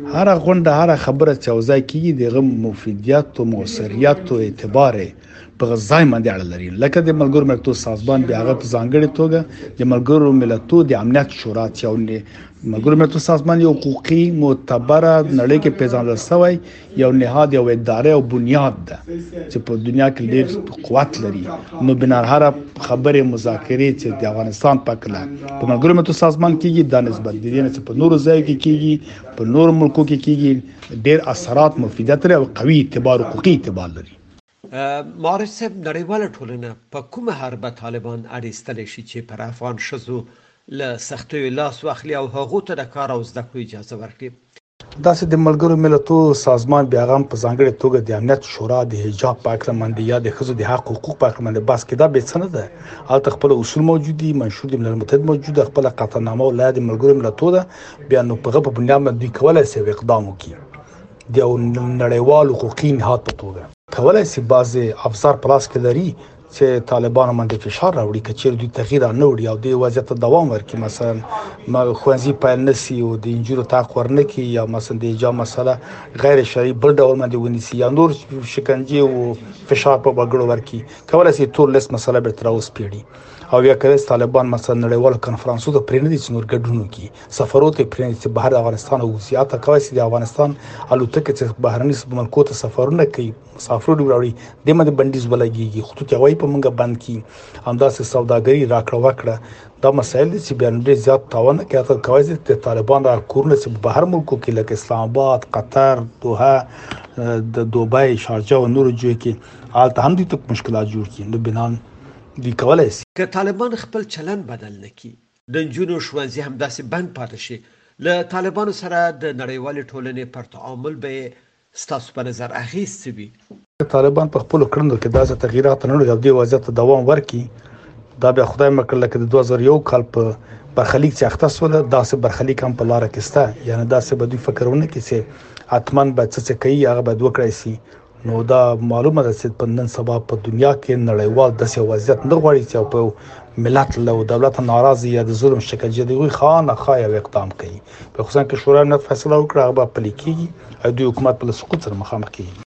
هر غونډه هر خبره چې اوځي کیږي دغه مفیدیت او موثریت او اعتبار په ځای باندې اړه لري. لکه د ملګرو ملتونو سازمان بیا هغه په ځانګړي توګه د ملګرو ملتونو د امنیت شورا چې ملګرو ملتونو سازمان یو حقوقي معتبره نړۍ کې پیژندل شوی یو نهاد یو اداره او بنیاد ده چې په دنیا کې ډېر قوت لري. نو بنار هر خبره مذاکرې چې د افغانستان په کله په ملګرو ملتونو سازمان کېږي د نسبت دي چې په نورو ځایو کې کېږي په نورو ملکو کې کېږي ډېر اثرات مفیدیت لري او قوي اعتبار حقوقي اعتبار لري. معارض صاحب نړیواله ټولنه په کومه حربه طالبان اړیستلی شي چې پر افغان ښځو له سختیو لاس واخلي او هغو ته د کار او زده کړو اجازه ورکړي؟ داسې د ملګرو ملتونو سازمان بیا هم په ځانګړي توګه د امنیت شورا د حجاب په اړه باندې یا د ښځو د حقوقو په اړه باندې بحث کړي. دا به څه نه ده، هلته خپل اصول موجود دي، منشور د ملل متحد موجود ده، خپل قطعنامه ولایت د ملګرو ملتونو ده. بیا نو په هغه په بنیاد باندې کولای شي اقدام وکړي د یو نړیوال حقوقي نهاد په توګه. کولای شي بعض افزار پلاس کې لري چې طالبان باندې فشار راوړي کچیر دوی تغییر نه وړي او د وضعیت دوام ورکړي. مثلا خوځي پیل نسی او د انجورو تاق ورنکي یا مثلا د حجاب مسله غیر شرعي بل ډول باندې ونیسي یا نور شکنجه او فشار په وګړو ورکړي. کولای شي ټول لیست مسله به تر اوسه پیړي او یا کله طالبان مثلا نړیوال کنفرانسو ته پرېنه دي چې نور ګډون کوي، سفرونه پرېنه چې بهر افغانستان او زیاته کوي چې د افغانستان الوتکه چې بهرني ملکو ته سفرونه کوي مسافرو راوړي د مده بندیز ولګيږي، خطوط هوایي په منګه بند کی، همداسې سوداګري راکړه وکړه. دا مسایل دي چې بیا ډېر زیات تاوان کوي چې طالبان را کورونه چې بهر ملکو کې لکه اسلام آباد، قطر، دوحه، د دوبۍ، شارجه او نورو ځایو کې حالت هم دي مشکلات جوړ کړي. نو بنان دی کولای شي که طالبان خپل چلن بدل نکړي، د نجونو ښوونځي همداسې بند پاتې شي، له طالبانو سره د نړیوالې ټولنې پر تعامل به ستاسو په نظر اغېز څه وي؟ طالبان په خپلو کړنو کې داسې تغییرات نه لري او دې وضعیت ته دوام ورکړي. دا بیا خدای مکړه لکه د 2001 کال په برخلیک چې اخته سوله داسې برخلیک هم په لاره کې سته. یعنی داسې به دوی فکرونه کوي چې اتمن به څه کوي هغه به وکړي شي. نو دا معلومه ده چې په نن سبا په دنیا کې نړیوال داسې وضعیت نه غواړي چې په ملت له دولت ناراضي یا د ظلم شکنجه دی خامخا یو اقدام کوي. په خصوصا کې شورا امنیت فیصله وکړه هغه به پلي کېږي او د حکومت په سقوط سره مخامخ کېږي.